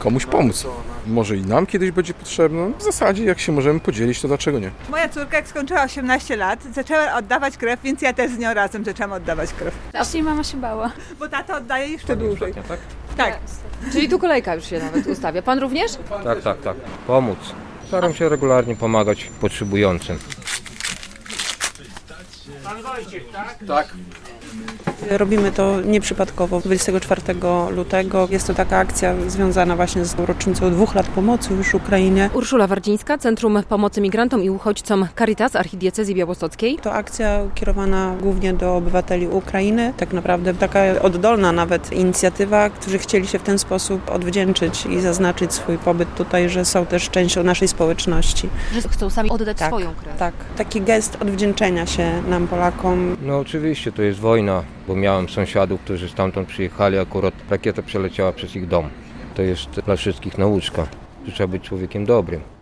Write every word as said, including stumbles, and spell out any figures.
komuś pomóc. Może i nam kiedyś będzie potrzebne. W zasadzie jak się możemy podzielić, to dlaczego nie? Moja córka jak skończyła osiemnaście lat, zaczęła oddawać krew, więc ja też z nią razem zaczęłam oddawać krew. Właśnie mama się bała. Bo tata oddaje jeszcze dłużej. Tak? Tak. Czyli tu kolejka już się nawet ustawia. Pan również? Tak, tak, tak. Pomóc. Staram się regularnie pomagać potrzebującym. Pan Wojciech, tak? Tak. Robimy to nieprzypadkowo. dwudziestego czwartego lutego jest to taka akcja związana właśnie z rocznicą dwóch lat pomocy już Ukrainie. Urszula Wardzińska, Centrum Pomocy Migrantom i Uchodźcom Caritas Archidiecezji Białostockiej. To akcja kierowana głównie do obywateli Ukrainy. Tak naprawdę taka oddolna nawet inicjatywa, którzy chcieli się w ten sposób odwdzięczyć i zaznaczyć swój pobyt tutaj, że są też częścią naszej społeczności. Że chcą sami oddać Tak, swoją krew. tak. Taki gest odwdzięczenia się nam, Polakom. No oczywiście, to jest wojna, bo miałem sąsiadów, którzy stamtąd przyjechali, akurat rakieta przeleciała przez ich dom. To jest dla wszystkich nauczka, że trzeba być człowiekiem dobrym.